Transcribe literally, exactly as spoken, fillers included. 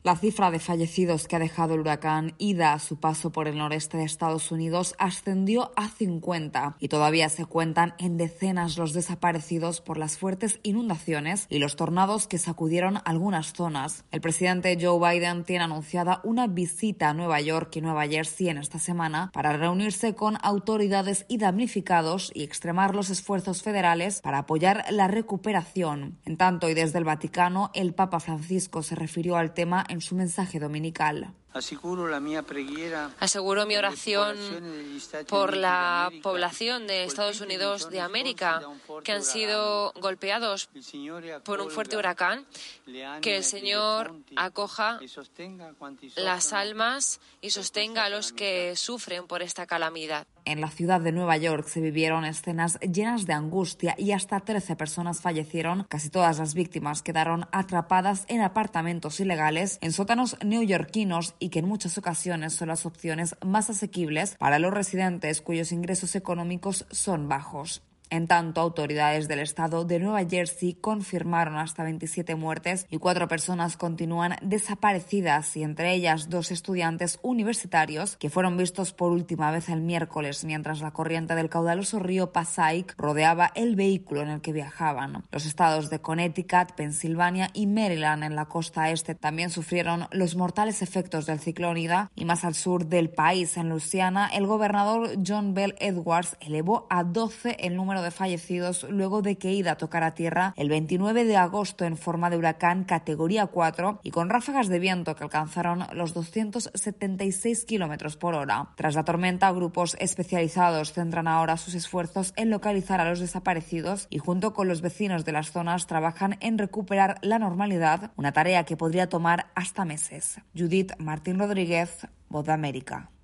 La cifra de fallecidos que ha dejado el huracán Ida a su paso por el noreste de Estados Unidos ascendió a cincuenta y todavía se cuentan en decenas los desaparecidos por las fuertes inundaciones y los tornados que sacudieron algunas zonas. El presidente Joe Biden tiene anunciada una visita a Nueva York y Nueva Jersey en esta semana para reunirse con autoridades y damnificados y extremar los esfuerzos federales para apoyar la recuperación. En tanto, y desde el Vaticano, el Papa Francisco se refirió al tema en su mensaje dominical. Aseguro mi oración por la población de Estados Unidos de América que han sido golpeados por un fuerte huracán, que el Señor acoja las almas y sostenga a los que sufren por esta calamidad. En la ciudad de Nueva York se vivieron escenas llenas de angustia y hasta trece personas fallecieron. Casi todas las víctimas quedaron atrapadas en apartamentos ilegales en sótanos neoyorquinos y que en muchas ocasiones son las opciones más asequibles para los residentes cuyos ingresos económicos son bajos. En tanto, autoridades del estado de Nueva Jersey confirmaron hasta veintisiete muertes y cuatro personas continúan desaparecidas, y entre ellas dos estudiantes universitarios que fueron vistos por última vez el miércoles mientras la corriente del caudaloso río Passaic rodeaba el vehículo en el que viajaban. Los estados de Connecticut, Pensilvania y Maryland en la costa este también sufrieron los mortales efectos del ciclón Ida, y más al sur del país, en Luisiana, el gobernador John Bel Edwards elevó a doce el número de fallecidos luego de que Ida tocara tierra el veintinueve de agosto en forma de huracán categoría cuatro y con ráfagas de viento que alcanzaron los doscientos setenta y seis kilómetros por hora. Tras la tormenta, grupos especializados centran ahora sus esfuerzos en localizar a los desaparecidos y junto con los vecinos de las zonas trabajan en recuperar la normalidad, una tarea que podría tomar hasta meses. Judith Martín Rodríguez, Voz de América.